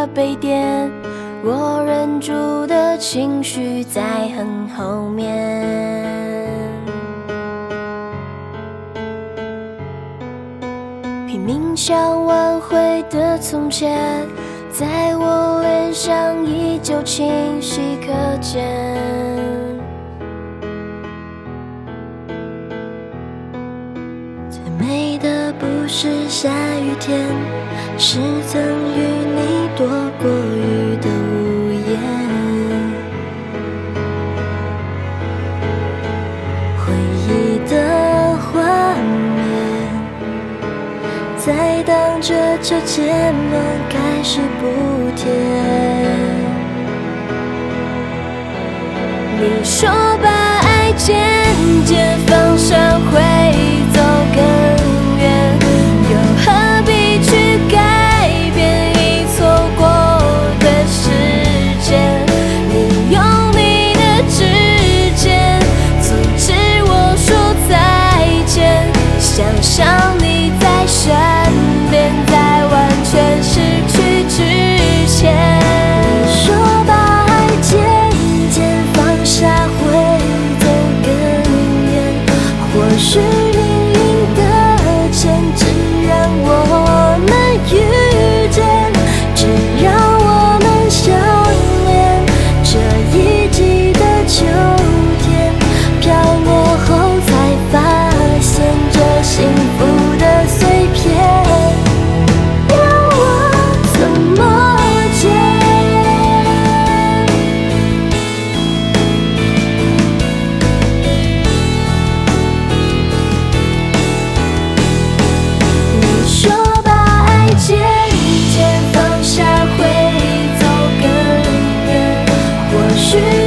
悲点，我忍住的情绪在很后面。拼命想挽回的从前，在我脸上依旧清晰可见。最美的不是下雨天，是曾与你躲过雨的屋檐。回忆的画面，在当着这街门开始不甜。你说把爱渐渐放下会走更远，又何必去改变已错过的时间？你用你的指尖阻止我说再见，想象你在身边，在完全失去之前。你说把爱渐渐放下会走更远，或许命运的牵制让我们遇见，只让我们相恋。这一季的秋天飘过后，才发现这幸福的碎片。或许